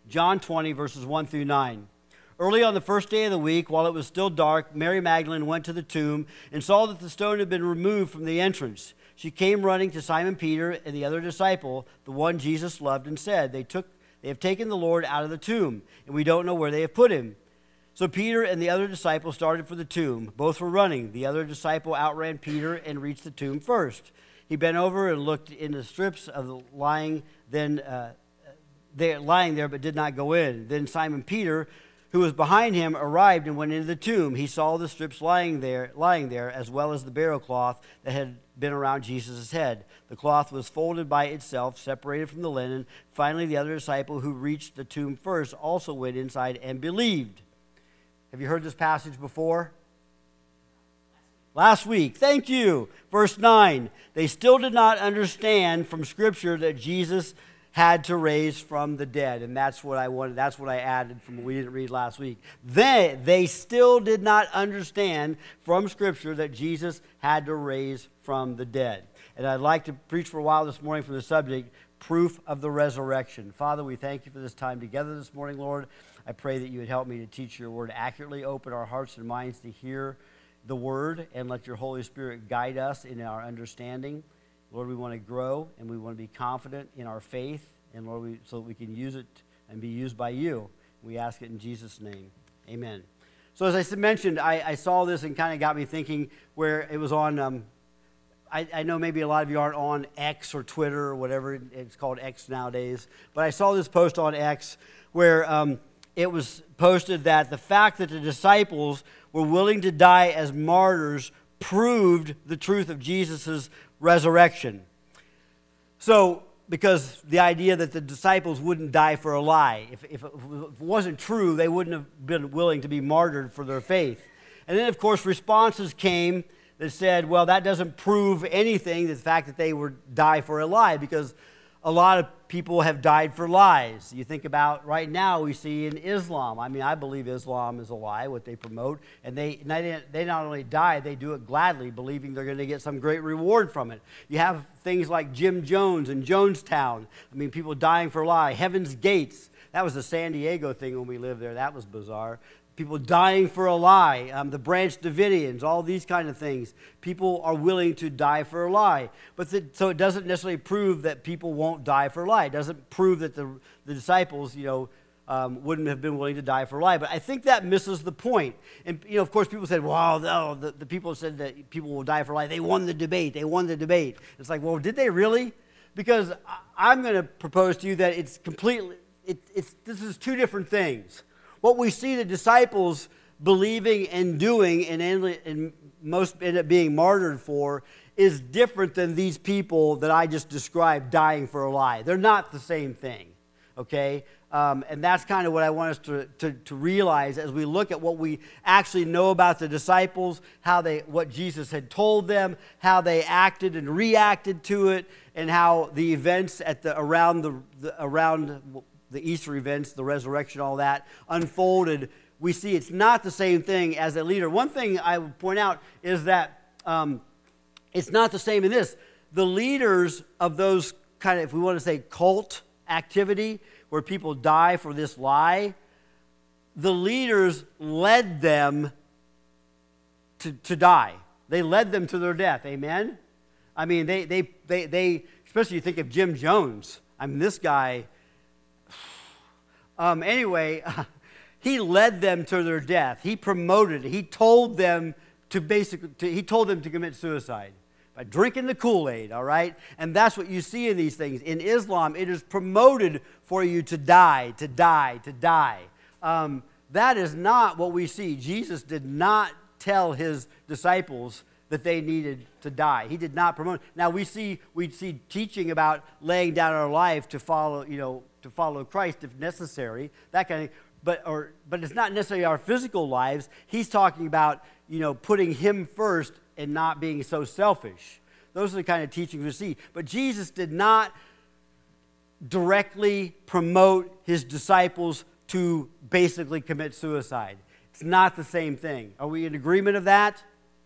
John 20, verses 1 through 9. Early on the first day of the week, while it was still dark, Mary Magdalene went to the tomb and saw that the stone had been removed from the entrance. She came running to Simon Peter and the other disciple, the one Jesus loved, and said, They have taken the Lord out of the tomb, and we don't know where they have put him. So Peter and the other disciple started for the tomb. Both were running. The other disciple outran Peter and reached the tomb first. He bent over and looked in the strips of the lying there, but did not go in. Then Simon Peter, who was behind him, arrived and went into the tomb. He saw the strips lying there, as well as the burial cloth that had been around Jesus' head. The cloth was folded by itself, separated from the linen. Finally, the other disciple who reached the tomb first also went inside and believed. Have you heard this passage before? Last week. Thank you. Verse 9. They still did not understand from Scripture that Jesus had to raise from the dead. And that's what I wanted. That's what I added from what we didn't read last week. They still did not understand from Scripture that Jesus had to raise from the dead. And I'd like to preach for a while this morning from the subject, proof of the resurrection. Father, we thank you for this time together this morning, Lord. I pray that you would help me to teach your word accurately, open our hearts and minds to hear the word, and let your Holy Spirit guide us in our understanding. Lord, we want to grow, and we want to be confident in our faith, and Lord, so that we can use it and be used by you. We ask it in Jesus' name. Amen. So as I mentioned, I saw this and kind of got me thinking where it was on, I know maybe a lot of you aren't on X or Twitter or whatever, it's called X nowadays, but I saw this post on X where it was posted that the fact that the disciples were willing to die as martyrs proved the truth of Jesus' resurrection. So, because the idea that the disciples wouldn't die for a lie. If it wasn't true, they wouldn't have been willing to be martyred for their faith. And then, of course, responses came that said, well, that doesn't prove anything, the fact that they would die for a lie, because a lot of people have died for lies. You think about right now we see in Islam. I mean, I believe Islam is a lie, what they promote. And they not only die, they do it gladly, believing they're going to get some great reward from it. You have things like Jim Jones and Jonestown. I mean, people dying for a lie. Heaven's Gates. That was a San Diego thing when we lived there. That was bizarre. People dying for a lie, the Branch Davidians, all these kind of things. People are willing to die for a lie. So it doesn't necessarily prove that people won't die for a lie. It doesn't prove that the disciples, wouldn't have been willing to die for a lie. But I think that misses the point. And, of course, people said, wow, no, the people said that people will die for a lie. They won the debate. It's like, well, did they really? Because I'm going to propose to you that it's completely, this is two different things. What we see the disciples believing and doing and most end up being martyred for is different than these people that I just described dying for a lie. They're not the same thing, okay? And that's kind of what I want us to realize as we look at what we actually know about the disciples, what Jesus had told them, how they acted and reacted to it, and how the events around the Easter events, the resurrection, all that, unfolded. We see it's not the same thing as a leader. One thing I would point out is that it's not the same in this. The leaders of those kind of, if we want to say cult activity, where people die for this lie, the leaders led them to die. They led them to their death. Amen? I mean, they especially you think of Jim Jones. I mean, this guy... Anyway, he led them to their death. He promoted it. He told them to commit suicide by drinking the Kool-Aid, all right? And that's what you see in these things. In Islam, it is promoted for you to die. That is not what we see. Jesus did not tell his disciples that they needed to die. He did not promote. Now we see teaching about laying down our life to follow Christ if necessary, that kind of thing. But it's not necessarily our physical lives. He's talking about, putting him first and not being so selfish. Those are the kind of teachings we see. But Jesus did not directly promote his disciples to basically commit suicide. It's not the same thing. Are we in agreement of that?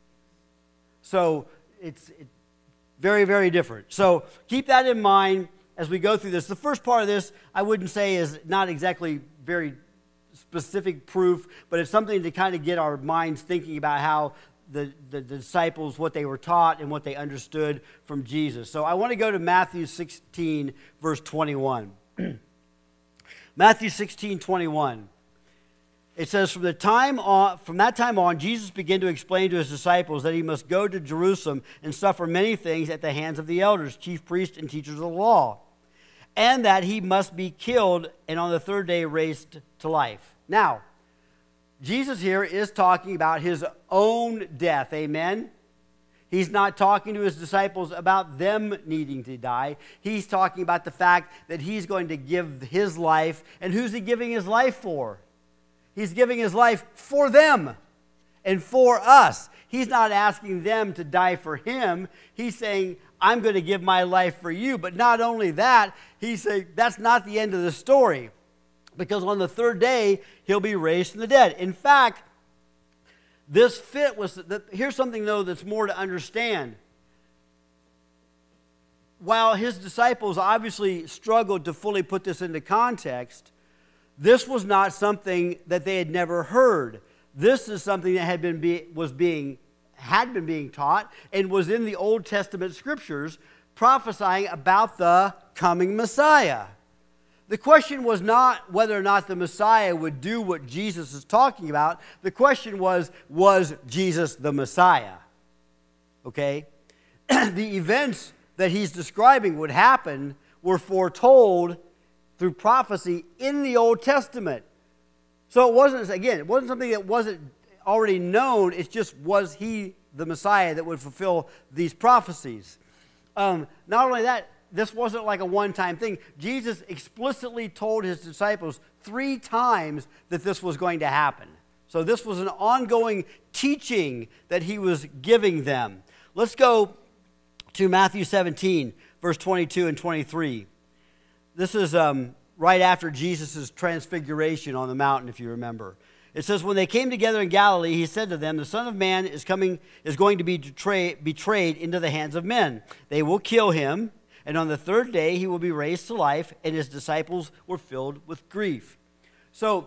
So it's very, very different. So keep that in mind as we go through this. The first part of this, I wouldn't say is not exactly very specific proof, but it's something to kind of get our minds thinking about how the disciples, what they were taught and what they understood from Jesus. So I want to go to Matthew 16, verse 21. Matthew 16, 21. It says, from that time on, Jesus began to explain to his disciples that he must go to Jerusalem and suffer many things at the hands of the elders, chief priests, and teachers of the law, and that he must be killed and on the third day raised to life. Now, Jesus here is talking about his own death, amen? He's not talking to his disciples about them needing to die. He's talking about the fact that he's going to give his life, and who's he giving his life for? He's giving his life for them and for us. He's not asking them to die for him. He's saying, I'm going to give my life for you. But not only that, he's saying that's not the end of the story. Because on the third day, he'll be raised from the dead. In fact, here's something, though, that's more to understand. While his disciples obviously struggled to fully put this into context, this was not something that they had never heard. This is something that had been being taught and was in the Old Testament scriptures prophesying about the coming Messiah. The question was not whether or not the Messiah would do what Jesus is talking about. The question was Jesus the Messiah? Okay? The events that he's describing would happen were foretold through prophecy in the Old Testament. So it wasn't something that wasn't already known. It's just, was he the Messiah that would fulfill these prophecies? Not only that, this wasn't like a one-time thing. Jesus explicitly told his disciples 3 times that this was going to happen. So this was an ongoing teaching that he was giving them. Let's go to Matthew 17, verse 22 and 23. This is right after Jesus' transfiguration on the mountain, if you remember. It says, when they came together in Galilee, he said to them, the Son of Man is going to be betrayed into the hands of men. They will kill him, and on the third day he will be raised to life, and his disciples were filled with grief. So,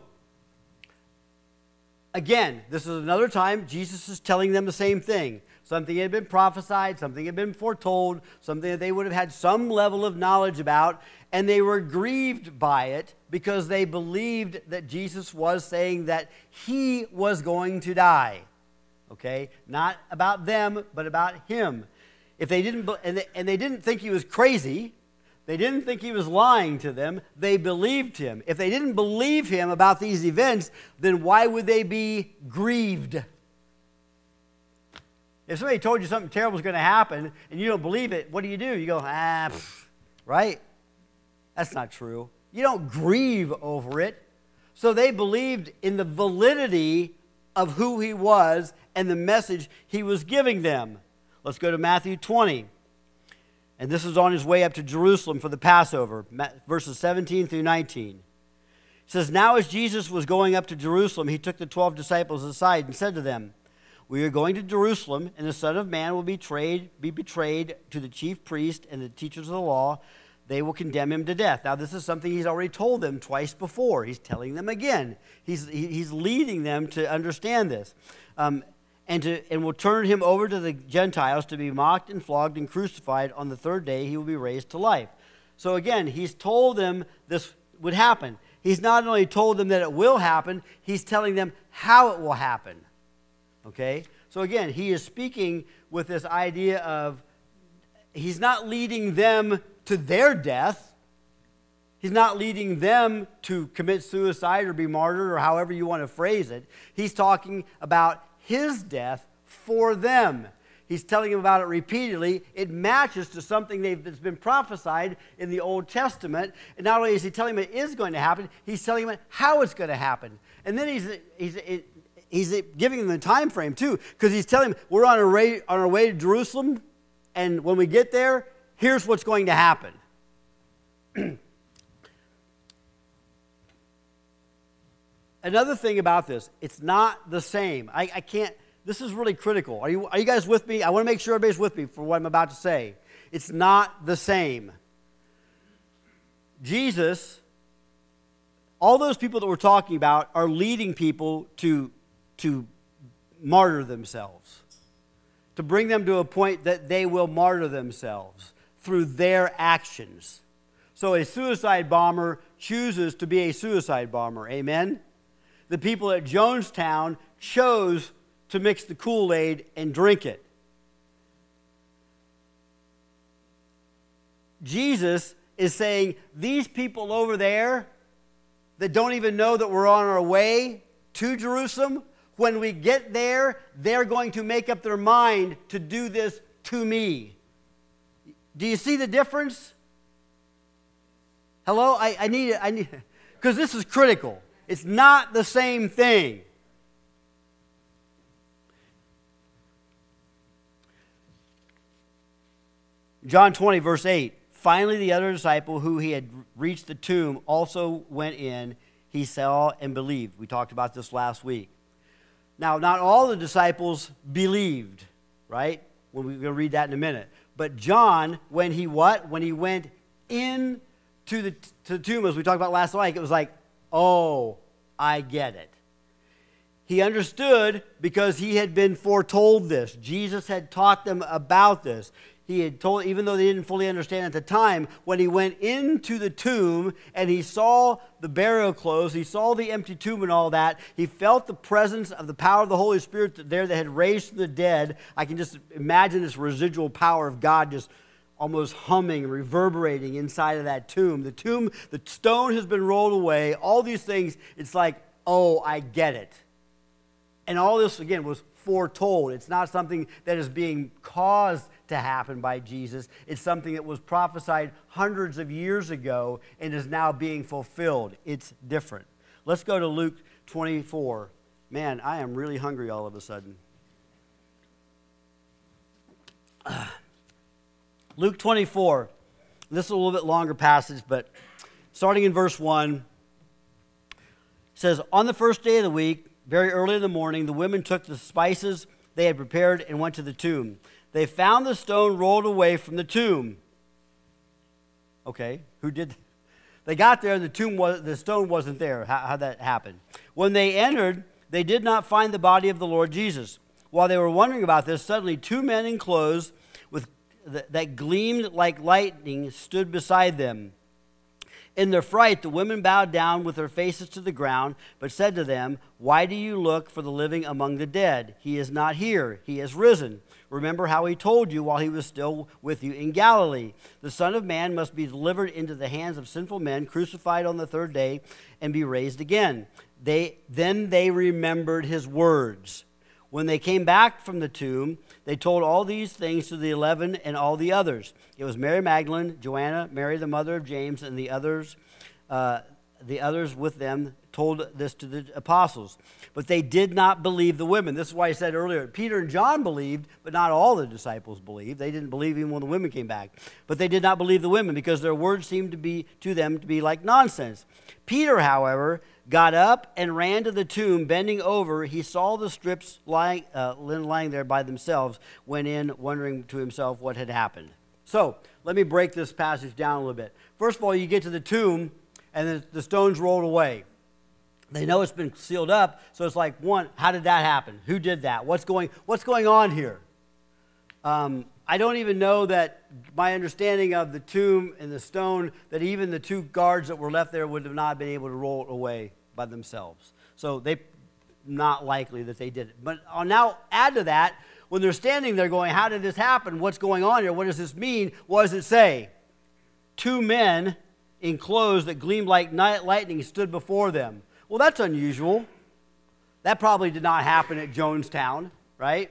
again, this is another time Jesus is telling them the same thing. Something had been prophesied, something had been foretold, something that they would have had some level of knowledge about, and they were grieved by it because they believed that Jesus was saying that he was going to die. Okay? Not about them, but about him. If they didn't, and they didn't think he was crazy, they didn't think he was lying to them, they believed him. If they didn't believe him about these events, then why would they be grieved? If somebody told you something terrible is going to happen and you don't believe it, what do? You go, right? That's not true. You don't grieve over it. So they believed in the validity of who he was and the message he was giving them. Let's go to Matthew 20. And this is on his way up to Jerusalem for the Passover, verses 17 through 19. It says, now as Jesus was going up to Jerusalem, he took the 12 disciples aside and said to them, we are going to Jerusalem, and the Son of Man will be betrayed to the chief priest and the teachers of the law. They will condemn him to death. Now, this is something he's already told them twice before. He's telling them again. He's leading them to understand this. And will turn him over to the Gentiles to be mocked and flogged and crucified. On the third day, he will be raised to life. So again, he's told them this would happen. He's not only told them that it will happen, he's telling them how it will happen. Okay? So again, he is speaking with this idea of he's not leading them to their death. He's not leading them to commit suicide or be martyred or however you want to phrase it. He's talking about his death for them. He's telling them about it repeatedly. It matches to something that's been prophesied in the Old Testament. And not only is he telling them it is going to happen, he's telling them how it's going to happen. And then he's giving them the time frame too, because he's telling them we're on our way to Jerusalem, and when we get there, here's what's going to happen. Another thing about this, it's not the same. I can't, this is really critical. Are you guys with me? I want to make sure everybody's with me for what I'm about to say. It's not the same. Jesus, all those people that we're talking about are leading people to martyr themselves, to bring them to a point that they will martyr themselves through their actions. So a suicide bomber chooses to be a suicide bomber. Amen? The people at Jonestown chose to mix the Kool-Aid and drink it. Jesus is saying, these people over there that don't even know that we're on our way to Jerusalem, when we get there, they're going to make up their mind to do this to me. Do you see the difference? Hello? I need, because this is critical. It's not the same thing. John 20, verse 8. Finally, the other disciple who he had reached the tomb also went in. He saw and believed. We talked about this last week. Now, not all the disciples believed, right? Well, we're going to read that in a minute. But John, when he what? When he went in to the tomb, as we talked about last week, it was like, oh, I get it. He understood because he had been foretold this. Jesus had taught them about this. He had told, even though they didn't fully understand at the time, when he went into the tomb and he saw the burial clothes, he saw the empty tomb and all that, he felt the presence of the power of the Holy Spirit there that had raised the dead. I can just imagine this residual power of God just almost humming, reverberating inside of that tomb. The stone has been rolled away, all these things, it's like, oh, I get it. And all this, again, was foretold. It's not something that is being caused to happen by Jesus. It's something that was prophesied hundreds of years ago and is now being fulfilled. It's different. Let's go to Luke 24. Man, I am really hungry all of a sudden. Luke 24. This is a little bit longer passage, but starting in verse 1, it says, on the first day of the week, very early in the morning, the women took the spices they had prepared and went to the tomb. They found the stone rolled away from the tomb. Okay, who did that? They got there, the stone wasn't there. How'd that happen? When they entered, they did not find the body of the Lord Jesus. While they were wondering about this, suddenly two men in clothes that gleamed like lightning stood beside them. In their fright, the women bowed down with their faces to the ground, but said to them, why do you look for the living among the dead? He is not here. He has risen. Remember how he told you while he was still with you in Galilee. The Son of Man must be delivered into the hands of sinful men, crucified on the third day, and be raised again. Then they remembered his words. When they came back from the tomb, they told all these things to the 11 and all the others. It was Mary Magdalene, Joanna, Mary the mother of James, and the others with them told this to the apostles. But they did not believe the women. This is why I said earlier, Peter and John believed, but not all the disciples believed. They didn't believe even when the women came back. But they did not believe the women because their words seemed to them to be like nonsense. Peter, however, got up and ran to the tomb. Bending over, he saw the strips lying there by themselves, went in wondering to himself what had happened. So let me break this passage down a little bit. First of all, you get to the tomb and the stone's rolled away. They know it's been sealed up, so it's like, one, how did that happen? Who did that? What's going on here? I don't even know that my understanding of the tomb and the stone, that even the two guards that were left there would have not been able to roll it away by themselves. So they not likely that they did it. But I'll now add to that, when they're standing there going, how did this happen? What's going on here? What does this mean? What does it say? Two men in clothes that gleamed like night lightning stood before them. Well, that's unusual. That probably did not happen at Jonestown, right?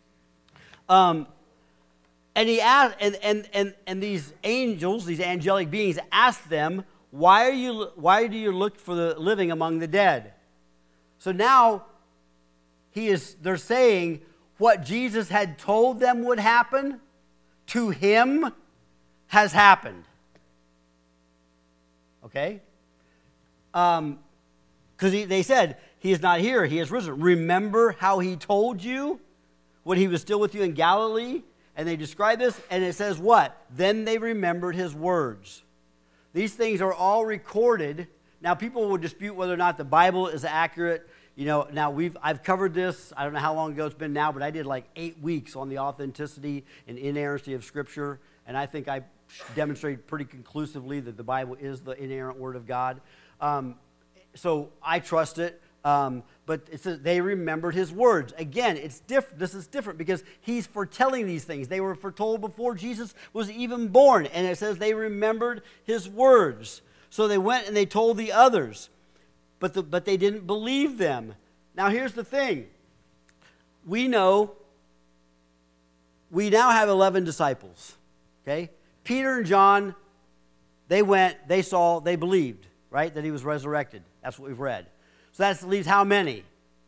And he asked, and these angels, these angelic beings, asked them, why do you look for the living among the dead? So now they're saying what Jesus had told them would happen to him has happened. Okay? Because they said, he is not here, he has risen. Remember how he told you when he was still with you in Galilee? And they describe this, and it says what? Then they remembered his words. These things are all recorded. Now, people will dispute whether or not the Bible is accurate. Now I've covered this. I don't know how long ago it's been now, but I did like 8 weeks on the authenticity and inerrancy of Scripture, and I think I demonstrated pretty conclusively that the Bible is the inerrant Word of God. So I trust it. But it says they remembered his words. Again, it's different. This is different because he's foretelling these things. They were foretold before Jesus was even born. And it says they remembered his words. So they went and they told the others. But they didn't believe them. Now here's the thing. We now have 11 disciples. Okay? Peter and John, they went, they saw, they believed, right? That he was resurrected. That's what we've read. So that leaves how many?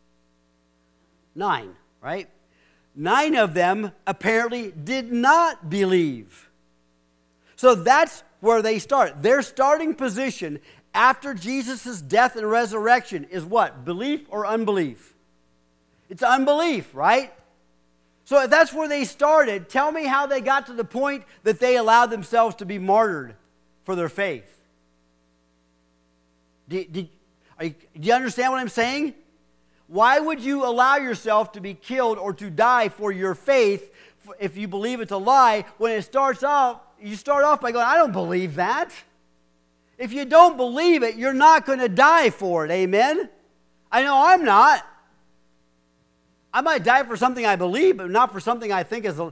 9, right? 9 of them apparently did not believe. So that's where they start. Their starting position after Jesus' death and resurrection is what? Belief or unbelief? It's unbelief, right? So if that's where they started, tell me how they got to the point that they allowed themselves to be martyred for their faith. Do you understand what I'm saying? Why would you allow yourself to be killed or to die for your faith if you believe it's a lie when it starts off, you start off by going, I don't believe that. If you don't believe it, you're not going to die for it, amen? I know I'm not. I might die for something I believe, but not for something I think when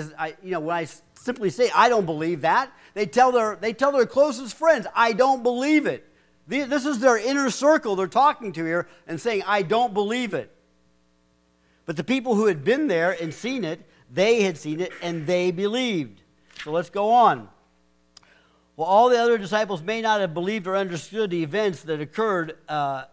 I simply say I don't believe that, they tell their closest friends, I don't believe it. This is their inner circle they're talking to here and saying, I don't believe it. But the people who had been there and seen it, they had seen it and they believed. So let's go on. Well, all the other disciples may not have believed or understood the events that occurred, but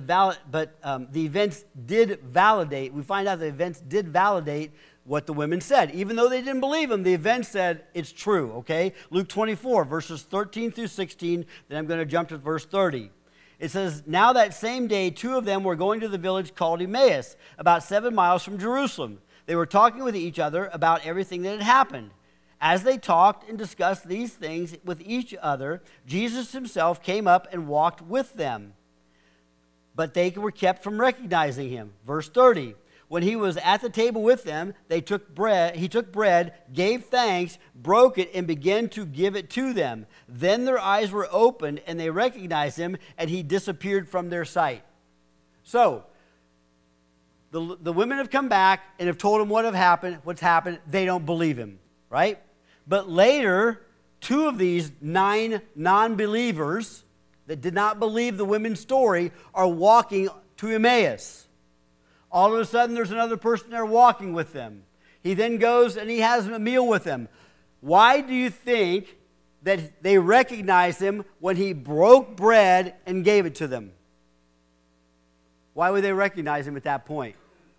the events did validate. We find out the events did validate what the women said. Even though they didn't believe him, the events said it's true, okay? Luke 24, verses 13 through 16, then I'm going to jump to verse 30. It says, now that same day, 2 of them were going to the village called Emmaus, about 7 miles from Jerusalem. They were talking with each other about everything that had happened. As they talked and discussed these things with each other, Jesus himself came up and walked with them. But they were kept from recognizing him. Verse 30. When he was at the table with them, he took bread, gave thanks, broke it, and began to give it to them. Then their eyes were opened, and they recognized him, and he disappeared from their sight. So, the women have come back and have told him what's happened. They don't believe him, right? But later, 2 of these 9 non-believers that did not believe the women's story are walking to Emmaus. All of a sudden, there's another person there walking with them. He then goes and he has a meal with them. Why do you think that they recognized him when he broke bread and gave it to them? Why would they recognize him at that point?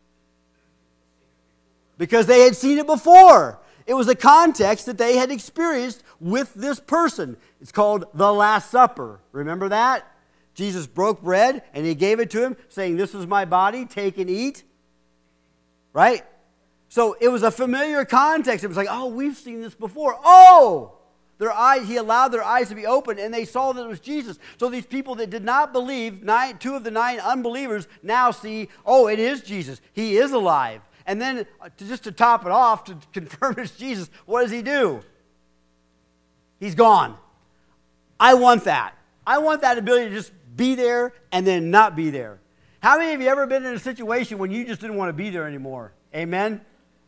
Because they had seen it before. It was a context that they had experienced with this person. It's called the Last Supper. Remember that? Jesus broke bread and he gave it to him, saying, this is my body, take and eat. Right? So it was a familiar context. It was like, oh, we've seen this before. Oh! He allowed their eyes to be opened and they saw that it was Jesus. So these people that did not believe, 2 of the 9 unbelievers now see, oh, it is Jesus. He is alive. And then just to top it off, to confirm it's Jesus, what does he do? He's gone. I want that. I want that ability to just be there and then not be there. How many of you ever been in a situation when you just didn't want to be there anymore? Amen?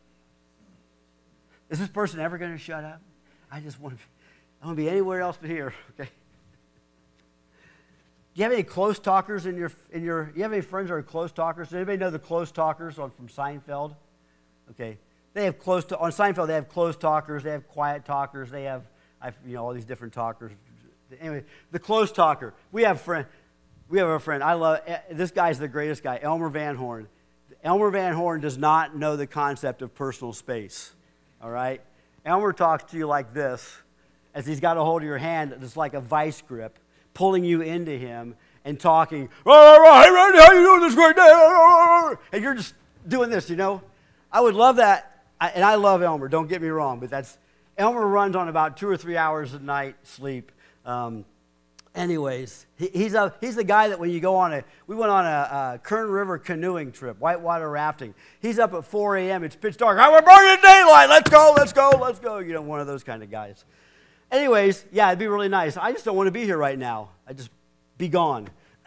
Is this person ever going to shut up? I want to be anywhere else but here. Okay. Do you have any close talkers in your? You have any friends that are close talkers? Does anybody know the close talkers from Seinfeld? Okay, they have on Seinfeld. They have close talkers. They have quiet talkers. They have all these different talkers. Anyway, the close talker. We have a friend. I love this guy's the greatest guy, Elmer Van Horn. Elmer Van Horn does not know the concept of personal space. All right, Elmer talks to you like this, as he's got a hold of your hand, just like a vice grip, pulling you into him and talking, hey Randy, how you doing this great day? And you're just doing this, I would love that, and I love Elmer, don't get me wrong, but Elmer runs on about 2 or 3 hours a night sleep. Anyways, he's the guy that when you go on we went on a Kern River canoeing trip, whitewater rafting. He's up at 4 a.m. It's pitch dark. We're burning daylight. Let's go, let's go, let's go. You know, one of those kind of guys. Anyways, yeah, it'd be really nice. I just don't want to be here right now. I just be gone.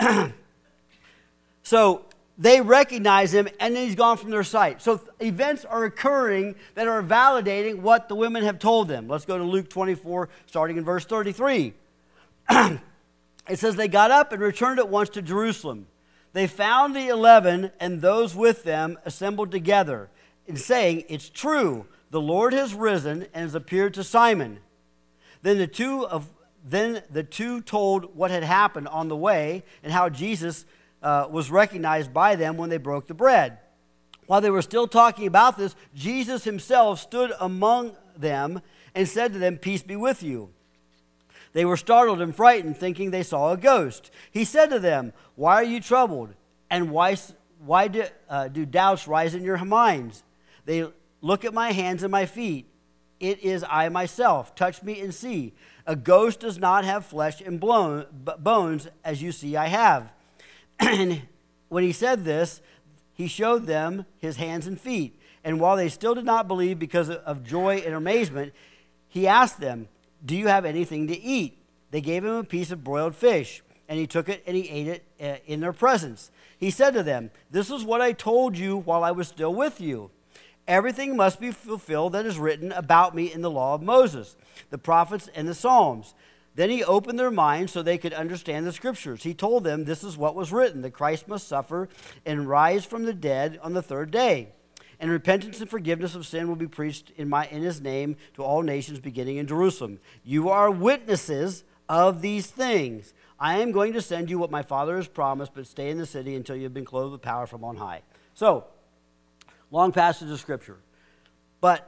So they recognize him, and then he's gone from their sight. So events are occurring that are validating what the women have told them. Let's go to Luke 24, starting in verse 33. It says, they got up and returned at once to Jerusalem. They found the 11 and those with them assembled together, and saying, it's true, the Lord has risen and has appeared to Simon. Then the two told what had happened on the way and how Jesus was recognized by them when they broke the bread. While they were still talking about this, Jesus himself stood among them and said to them, peace be with you. They were startled and frightened, thinking they saw a ghost. He said to them, why are you troubled? And why do doubts rise in your minds? They look at my hands and my feet. It is I myself. Touch me and see. A ghost does not have flesh and bones, as you see I have. And when he said this, he showed them his hands and feet. And while they still did not believe because of joy and amazement, he asked them, do you have anything to eat? They gave him a piece of broiled fish, and he took it and he ate it in their presence. He said to them, this is what I told you while I was still with you. Everything must be fulfilled that is written about me in the law of Moses, the prophets, and the Psalms. Then he opened their minds so they could understand the scriptures. He told them this is what was written, that Christ must suffer and rise from the dead on the third day. And repentance and forgiveness of sin will be preached in his name to all nations, beginning in Jerusalem. You are witnesses of these things. I am going to send you what my Father has promised, but stay in the city until you have been clothed with power from on high. So, long passage of Scripture. But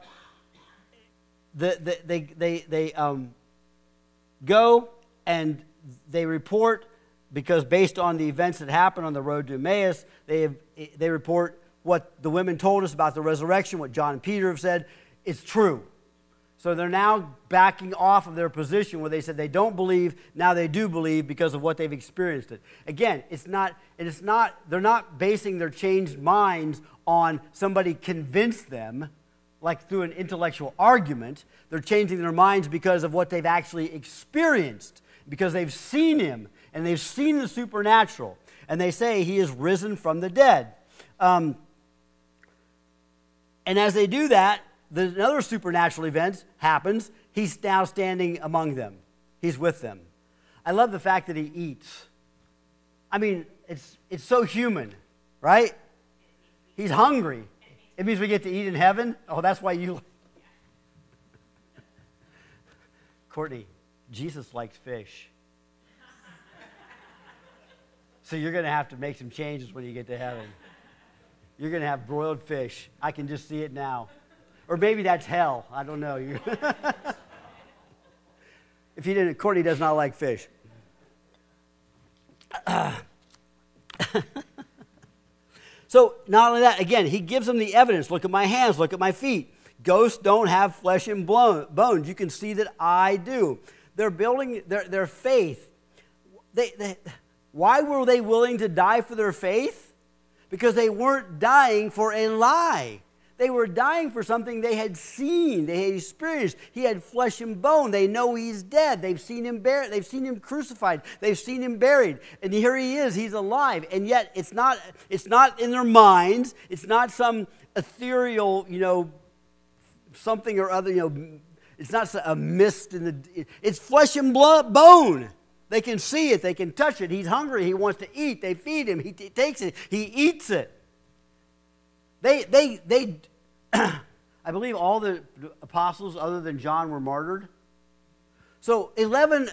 they go and they report, because based on the events that happened on the road to Emmaus, they report what the women told us about the resurrection, what John and Peter have said. It's true. So they're now backing off of their position where they said they don't believe, now they do believe because of what they've experienced it. Again, they're not basing their changed minds on somebody convinced them, like through an intellectual argument. They're changing their minds because of what they've actually experienced, because they've seen him, and they've seen the supernatural. And they say he is risen from the dead. And as they do that, another supernatural event happens. He's now standing among them. He's with them. I love the fact that he eats. I mean, it's so human, right? He's hungry. It means we get to eat in heaven. Oh, that's why you... Courtney, Jesus likes fish. So you're going to have to make some changes when you get to heaven. You're going to have broiled fish. I can just see it now. Or maybe that's hell. I don't know. If you didn't, Courtney does not like fish. So not only that, again, he gives them the evidence. Look at my hands. Look at my feet. Ghosts don't have flesh and bones. You can see that I do. They're building their faith. Why were they willing to die for their faith? Because they weren't dying for a lie. They were dying for something they had seen, they had experienced. He had flesh and bone. They know he's dead. They've seen him buried. They've seen him crucified. They've seen him buried. And here he is. He's alive. And yet it's not in their minds. It's not some ethereal, something or other, it's not a mist it's flesh and bone. They can see it. They can touch it. He's hungry. He wants to eat. They feed him. He takes it. He eats it. They I believe all the apostles other than John were martyred. So 11,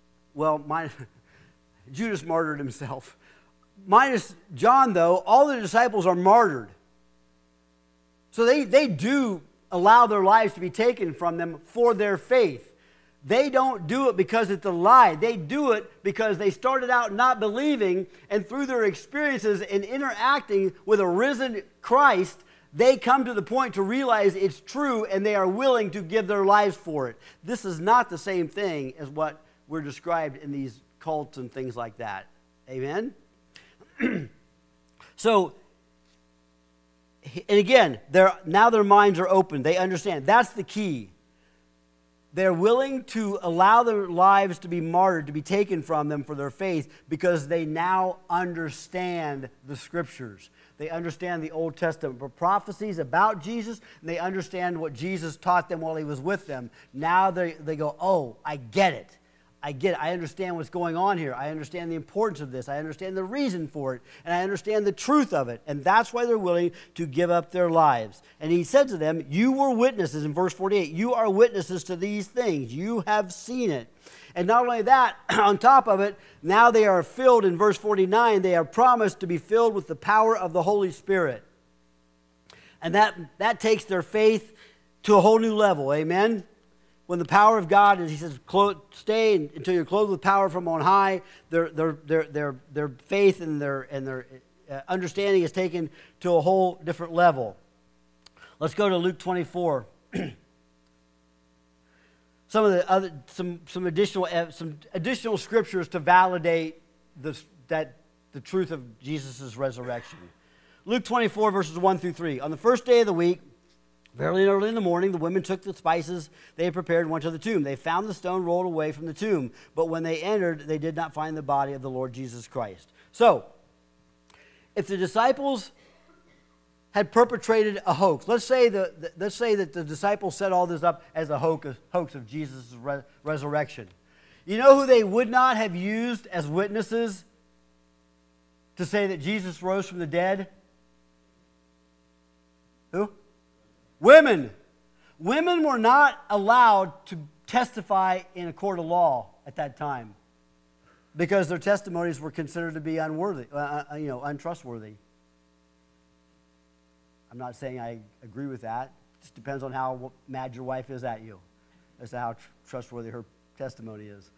Judas martyred himself. Minus John, though, all the disciples are martyred. So they do allow their lives to be taken from them for their faith. They don't do it because it's a lie. They do it because they started out not believing, and through their experiences and interacting with a risen Christ, they come to the point to realize it's true, and they are willing to give their lives for it. This is not the same thing as what we're described in these cults and things like that. Amen? So, and again, now their minds are open. They understand. That's the key. They're willing to allow their lives to be martyred, to be taken from them for their faith, because they now understand the Scriptures. They understand the Old Testament prophecies about Jesus, and they understand what Jesus taught them while he was with them. Now they go, oh, I get it. I get it. I understand what's going on here. I understand the importance of this. I understand the reason for it. And I understand the truth of it. And that's why they're willing to give up their lives. And he said to them, you were witnesses, in verse 48, you are witnesses to these things. You have seen it. And not only that, on top of it, now they are filled, in verse 49, they are promised to be filled with the power of the Holy Spirit. And that takes their faith to a whole new level. Amen? When the power of God, as he says, stay until you're clothed with power from on high, their faith and their understanding is taken to a whole different level. Let's go to Luke 24. Some additional scriptures to validate the truth of Jesus' resurrection. Luke 24, verses 1 through 3. On the first day of the week, very early in the morning, the women took the spices they had prepared and went to the tomb. They found the stone rolled away from the tomb, but when they entered, they did not find the body of the Lord Jesus Christ. So, if the disciples had perpetrated a hoax, let's say that the disciples set all this up as a hoax of Jesus' resurrection. You know who they would not have used as witnesses to say that Jesus rose from the dead? Who? Women. Women were not allowed to testify in a court of law at that time because their testimonies were considered to be untrustworthy. I'm not saying I agree with that. It just depends on how mad your wife is at you as to how trustworthy her testimony is.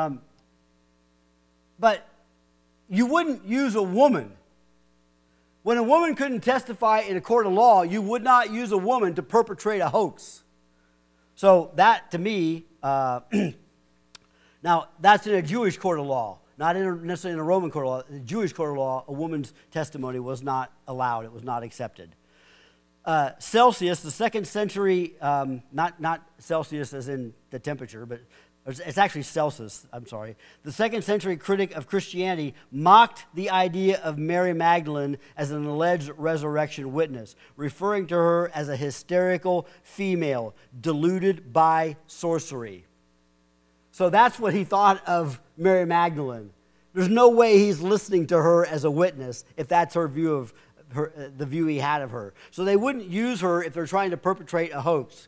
But you wouldn't use a woman. When a woman couldn't testify in a court of law, you would not use a woman to perpetrate a hoax. So that, to me, now that's in a Jewish court of law, not necessarily in a Roman court of law. In a Jewish court of law, a woman's testimony was not allowed. It was not accepted. Celsius, the second century, not Celsius as in the temperature, but it's actually Celsus, I'm sorry. The second century critic of Christianity mocked the idea of Mary Magdalene as an alleged resurrection witness, referring to her as a hysterical female, deluded by sorcery. So that's what he thought of Mary Magdalene. There's no way he's listening to her as a witness if that's her view of her, the view he had of her. So they wouldn't use her if they're trying to perpetrate a hoax.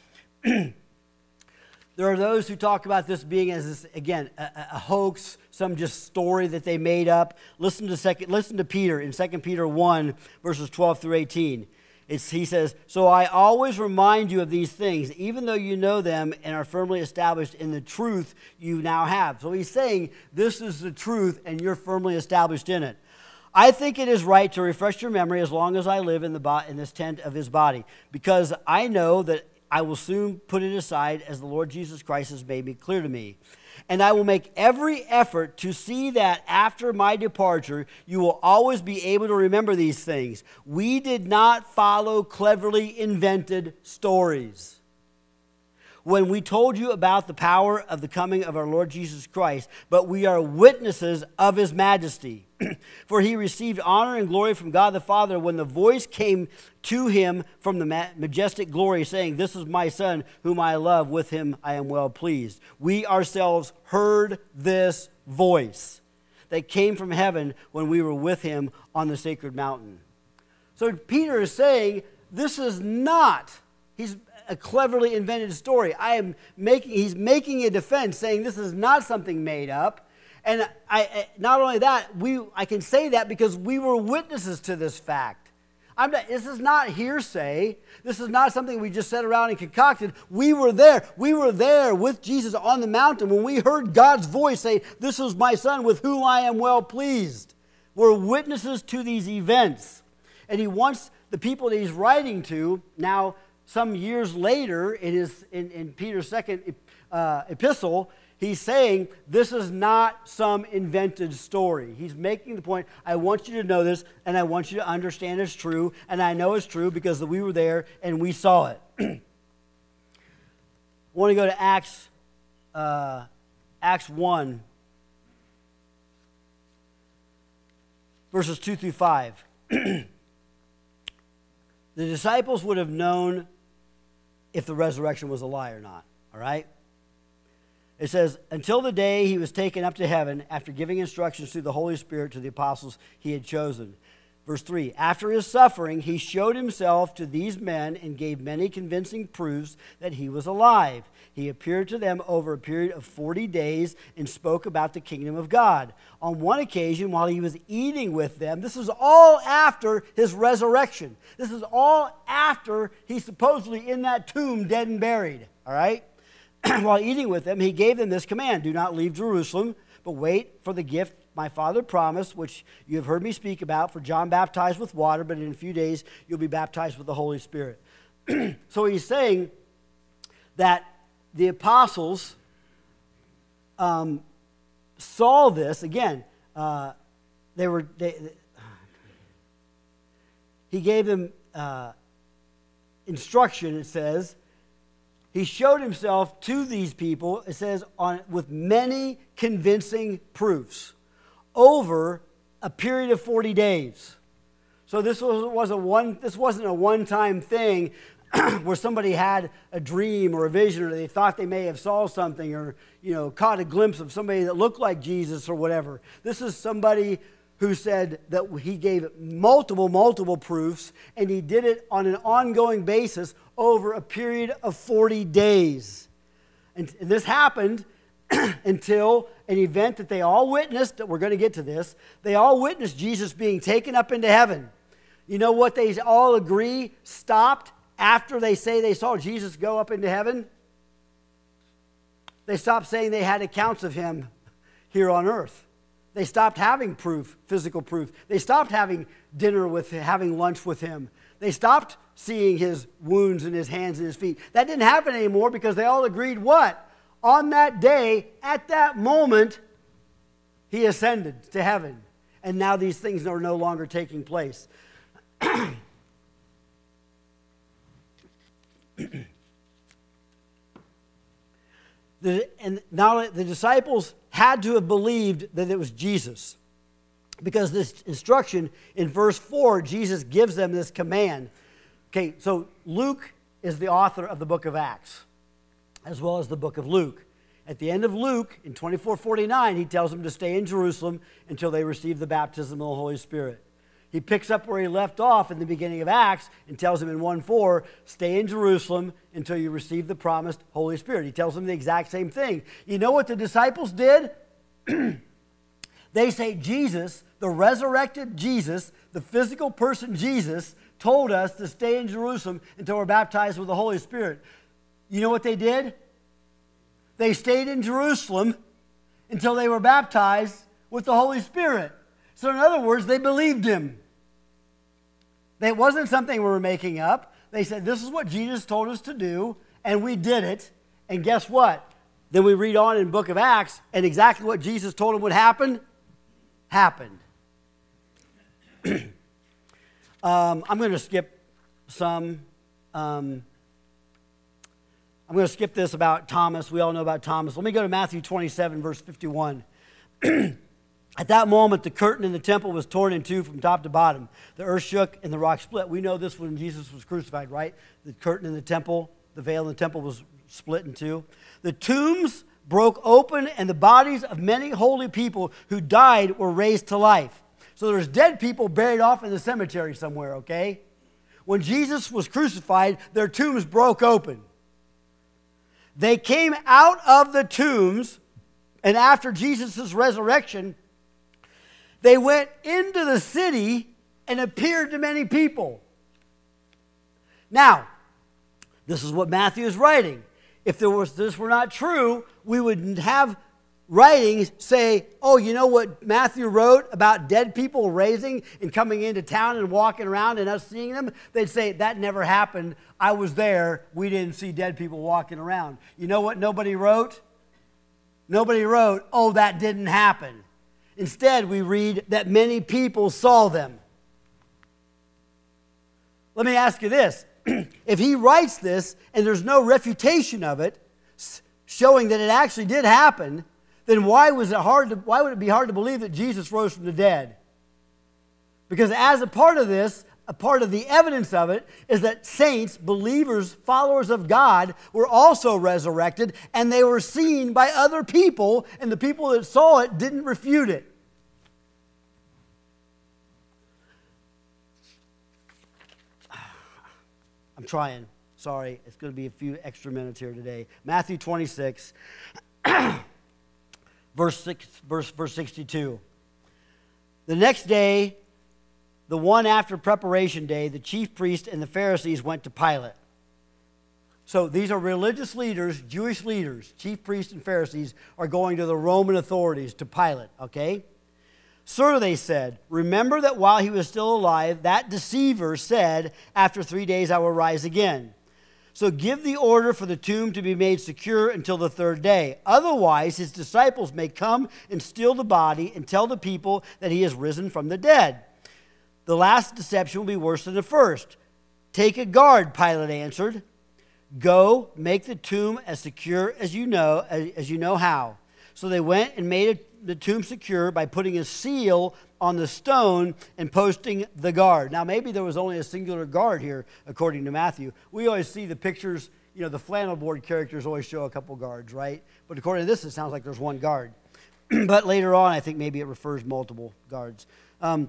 There are those who talk about this being as, again, a hoax, some just story that they made up. Listen to Peter in 2 Peter 1, verses 12 through 18. He says, so I always remind you of these things, even though you know them and are firmly established in the truth you now have. So he's saying, this is the truth and you're firmly established in it. I think it is right to refresh your memory as long as I live in this tent of his body, because I know that I will soon put it aside as the Lord Jesus Christ has made me clear to me. And I will make every effort to see that after my departure, you will always be able to remember these things. We did not follow cleverly invented stories. When we told you about the power of the coming of our Lord Jesus Christ, but we are witnesses of his majesty. For he received honor and glory from God the Father when the voice came to him from the majestic glory, saying, this is my Son, whom I love, with him I am well pleased. We ourselves heard this voice that came from heaven when we were with him on the sacred mountain. So Peter is saying, this is not, he's a cleverly invented story. He's making a defense, saying this is not something made up. And not only that, I can say that because we were witnesses to this fact. This is not hearsay. This is not something we just sat around and concocted. We were there. We were there with Jesus on the mountain when we heard God's voice say, this is my Son with whom I am well pleased. We're witnesses to these events. And he wants the people that he's writing to now, some years later, in Peter's second epistle, he's saying this is not some invented story. He's making the point, I want you to know this, and I want you to understand it's true, and I know it's true because we were there and we saw it. I want to go to Acts 1, verses 2 through 5. The disciples would have known if the resurrection was a lie or not, all right? It says, until the day he was taken up to heaven after giving instructions through the Holy Spirit to the apostles he had chosen. Verse 3, after his suffering, he showed himself to these men and gave many convincing proofs that he was alive. He appeared to them over a period of 40 days and spoke about the kingdom of God. On one occasion, while he was eating with them, this is all after his resurrection. This is all after he's supposedly in that tomb, dead and buried, all right? While eating with them, he gave them this command, do not leave Jerusalem, but wait for the gift my Father promised, which you have heard me speak about, for John baptized with water, but in a few days you'll be baptized with the Holy Spirit. So he's saying that the apostles saw this. Again, he gave them instruction, it says. He showed himself to these people, it says, with many convincing proofs over a period of 40 days. So this wasn't a one-time thing where somebody had a dream or a vision, or they thought they may have saw something, or caught a glimpse of somebody that looked like Jesus or whatever. This is somebody who said that he gave multiple proofs, and he did it on an ongoing basis over a period of 40 days. And this happened until an event that they all witnessed, that we're going to get to this. They all witnessed Jesus being taken up into heaven. You know what they all agree stopped after they say they saw Jesus go up into heaven? They stopped saying they had accounts of him here on earth. They stopped having proof, physical proof. They stopped having having lunch with him. They stopped seeing his wounds in his hands and his feet. That didn't happen anymore because they all agreed what? On that day, at that moment, he ascended to heaven. And now these things are no longer taking place. And now the disciples had to have believed that it was Jesus, because this instruction in verse 4, Jesus gives them this command. Okay, so Luke is the author of the book of Acts, as well as the book of Luke. At the end of Luke, in 24:49, he tells them to stay in Jerusalem until they receive the baptism of the Holy Spirit. He picks up where he left off in the beginning of Acts and tells them in 1:4, stay in Jerusalem until you receive the promised Holy Spirit. He tells them the exact same thing. You know what the disciples did? They say Jesus, the resurrected Jesus, the physical person Jesus, told us to stay in Jerusalem until we're baptized with the Holy Spirit. You know what they did? They stayed in Jerusalem until they were baptized with the Holy Spirit. So in other words, they believed him. It wasn't something we were making up. They said, this is what Jesus told us to do, and we did it. And guess what? Then we read on in the book of Acts, and exactly what Jesus told them would happen, happened. I'm going to skip some. I'm going to skip this about Thomas. We all know about Thomas. Let me go to Matthew 27, verse 51. At that moment, the curtain in the temple was torn in two from top to bottom. The earth shook and the rock split. We know this when Jesus was crucified, right? The curtain in the temple, the veil in the temple was split in two. The tombs broke open, and the bodies of many holy people who died were raised to life. So there's dead people buried off in the cemetery somewhere, okay? When Jesus was crucified, their tombs broke open. They came out of the tombs, and after Jesus' resurrection, they went into the city and appeared to many people. Now, this is what Matthew is writing. If this were not true, we would have writings say, oh, you know what Matthew wrote about dead people raising and coming into town and walking around and us seeing them? They'd say, that never happened. I was there. We didn't see dead people walking around. You know what nobody wrote? Nobody wrote, oh, that didn't happen. Instead, we read that many people saw them. Let me ask you this. If he writes this and there's no refutation of it, showing that it actually did happen, then why would it be hard to believe that Jesus rose from the dead? Because as a part of this, a part of the evidence of it is that saints, believers, followers of God were also resurrected, and they were seen by other people, and the people that saw it didn't refute it. I'm trying. Sorry, it's going to be a few extra minutes here today. Matthew 26, verse 62. The next day, the one after preparation day, the chief priest and the Pharisees went to Pilate. So these are religious leaders, Jewish leaders, chief priests and Pharisees are going to the Roman authorities, to Pilate, okay? Sir, they said, remember that while he was still alive, that deceiver said, after 3 days I will rise again. So give the order for the tomb to be made secure until the third day. Otherwise, his disciples may come and steal the body and tell the people that he has risen from the dead. The last deception will be worse than the first. Take a guard, Pilate answered. Go, make the tomb as secure as you know how. So they went and made the tomb secure by putting a seal on the stone and posting the guard. Now, maybe there was only a singular guard here, according to Matthew. We always see the pictures, the flannel board characters always show a couple guards, right? But according to this, it sounds like there's one guard. But later on, I think maybe it refers multiple guards. I'm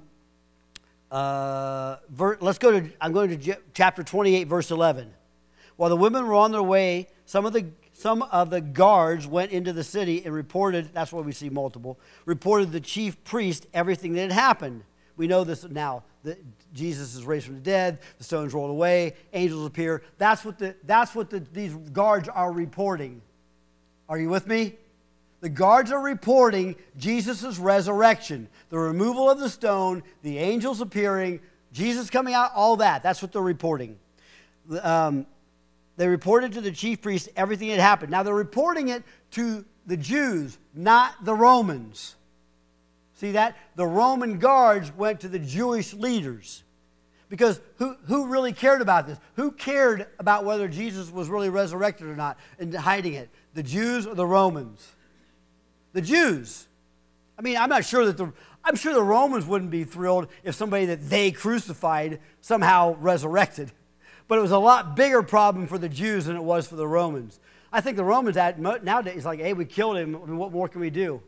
going to chapter 28, verse 11. While the women were on their way, some of the guards went into the city and reported, that's why we see multiple, reported the chief priest everything that had happened. We know this now, that Jesus is raised from the dead, the stones rolled away, angels appear. That's what these guards are reporting. Are you with me? The guards are reporting Jesus' resurrection, the removal of the stone, the angels appearing, Jesus coming out, all that. That's what they're reporting. They reported to the chief priests everything that happened. Now, they're reporting it to the Jews, not the Romans. See that? The Roman guards went to the Jewish leaders. Because who really cared about this? Who cared about whether Jesus was really resurrected or not and hiding it? The Jews or the Romans? The Jews. I mean, I'm sure the Romans wouldn't be thrilled if somebody that they crucified somehow resurrected. But it was a lot bigger problem for the Jews than it was for the Romans. I think the Romans nowadays like, hey, we killed him. I mean, what more can we do?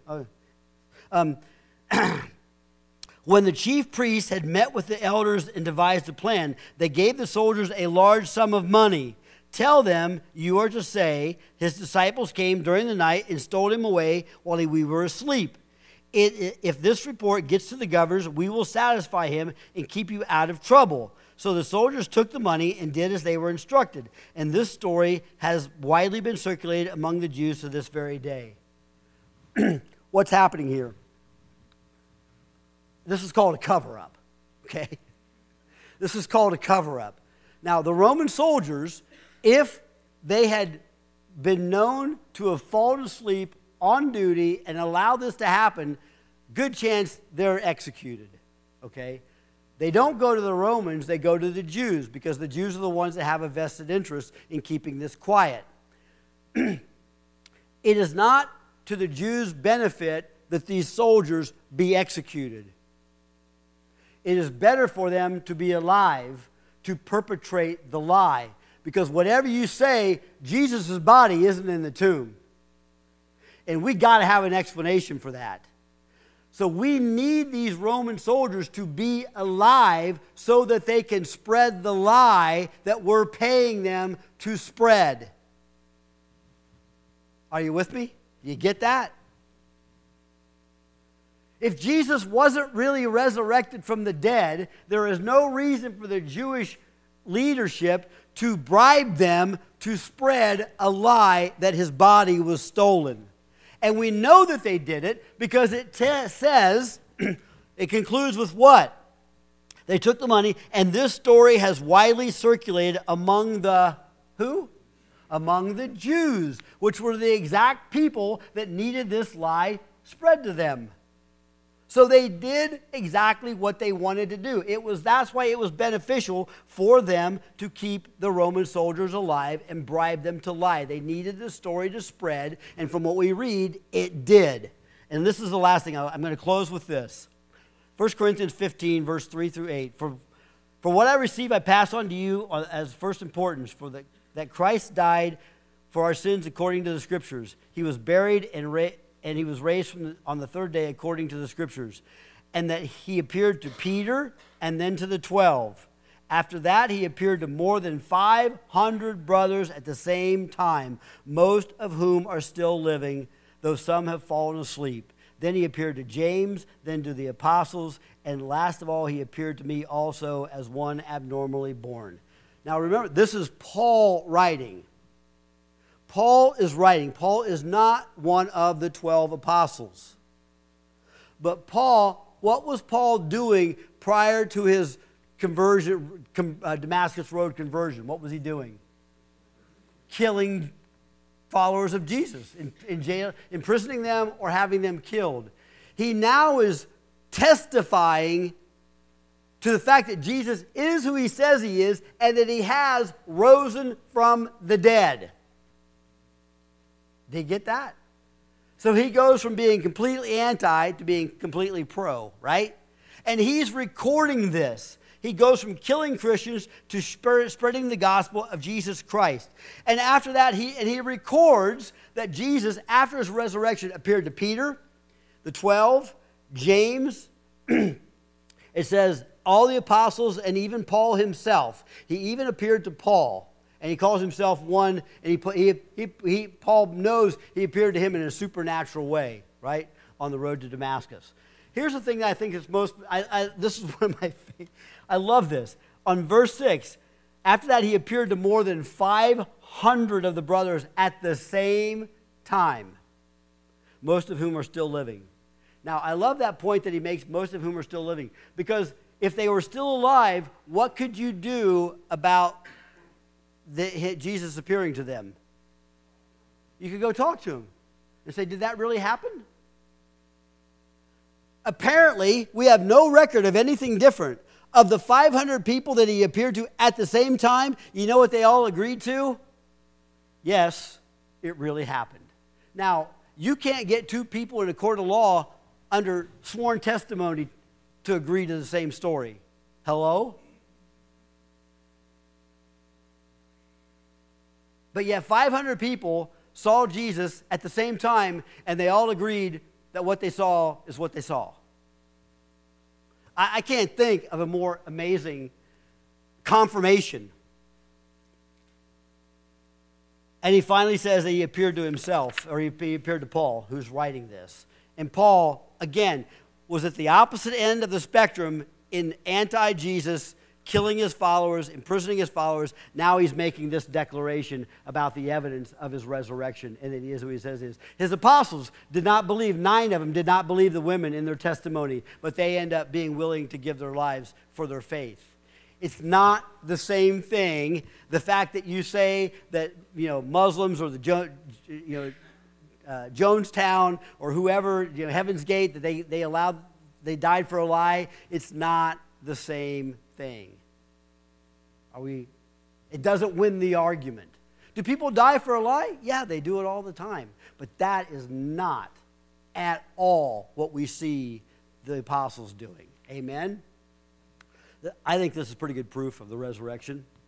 When the chief priests had met with the elders and devised a plan, they gave the soldiers a large sum of money. Tell them, you are to say, his disciples came during the night and stole him away while we were asleep. If this report gets to the governors, we will satisfy him and keep you out of trouble. So the soldiers took the money and did as they were instructed. And this story has widely been circulated among the Jews to this very day. What's happening here? This is called a cover-up, okay? This is called a cover-up. Now, the Roman soldiers, if they had been known to have fallen asleep on duty and allowed this to happen, good chance they're executed, okay? They don't go to the Romans, they go to the Jews, because the Jews are the ones that have a vested interest in keeping this quiet. It is not to the Jews' benefit that these soldiers be executed. It is better for them to be alive to perpetrate the lie, because whatever you say, Jesus' body isn't in the tomb. And we got to have an explanation for that. So we need these Roman soldiers to be alive so that they can spread the lie that we're paying them to spread. Are you with me? You get that? If Jesus wasn't really resurrected from the dead, there is no reason for the Jewish leadership to bribe them to spread a lie that his body was stolen. And we know that they did it because it says, it concludes with what? They took the money, and this story has widely circulated among the who? among the Jews, which were the exact people that needed this lie spread to them. So they did exactly what they wanted to do. That's why it was beneficial for them to keep the Roman soldiers alive and bribe them to lie. They needed the story to spread, and from what we read, it did. And this is the last thing. I'm going to close with this. 1 Corinthians 15, verse 3 through 8. For what I received, I pass on to you as first importance, that Christ died for our sins according to the Scriptures. He was buried and he was raised on the third day according to the Scriptures. And that he appeared to Peter and then to the 12. After that, he appeared to more than 500 brothers at the same time, most of whom are still living, though some have fallen asleep. Then he appeared to James, then to the apostles, and last of all, he appeared to me also as one abnormally born. Now remember, this is Paul writing. Paul is writing. Paul is not one of the 12 apostles. But what was Paul doing prior to his conversion, Damascus Road conversion? What was he doing? Killing followers of Jesus in jail, imprisoning them or having them killed. He now is testifying to the fact that Jesus is who he says he is and that he has risen from the dead. Did you get that? So he goes from being completely anti to being completely pro, right? And he's recording this. He goes from killing Christians to spreading the gospel of Jesus Christ. And after that, he records that Jesus, after his resurrection, appeared to Peter, the 12, James. It says all the apostles and even Paul himself. He even appeared to Paul. And he calls himself one, and Paul knows he appeared to him in a supernatural way, right, on the road to Damascus. Here's the thing that I think is this is one of my favorites. I love this. On verse 6, after that he appeared to more than 500 of the brothers at the same time, most of whom are still living. Now, I love that point that he makes, most of whom are still living, because if they were still alive, what could you do about Jesus appearing to them? You could go talk to him and say, did that really happen? Apparently, we have no record of anything different. Of the 500 people that he appeared to at the same time, you know what they all agreed to? Yes, it really happened. Now, you can't get two people in a court of law under sworn testimony to agree to the same story. Hello? But yet 500 people saw Jesus at the same time, and they all agreed that what they saw is what they saw. I can't think of a more amazing confirmation. And he finally says that he appeared to himself, or he appeared to Paul, who's writing this. And Paul, again, was at the opposite end of the spectrum in anti-Jesus, killing his followers, imprisoning his followers. Now he's making this declaration about the evidence of his resurrection, and that he is who he says he is. His apostles did not believe, 9 of them did not believe the women in their testimony, but they end up being willing to give their lives for their faith. It's not the same thing. The fact that you say that, Muslims or the Jonestown or whoever, Heaven's Gate, that they died for a lie, it's not the same thing. It doesn't win the argument. Do people die for a lie? Yeah, they do it all the time. But that is not at all what we see the apostles doing. Amen? I think this is pretty good proof of the resurrection.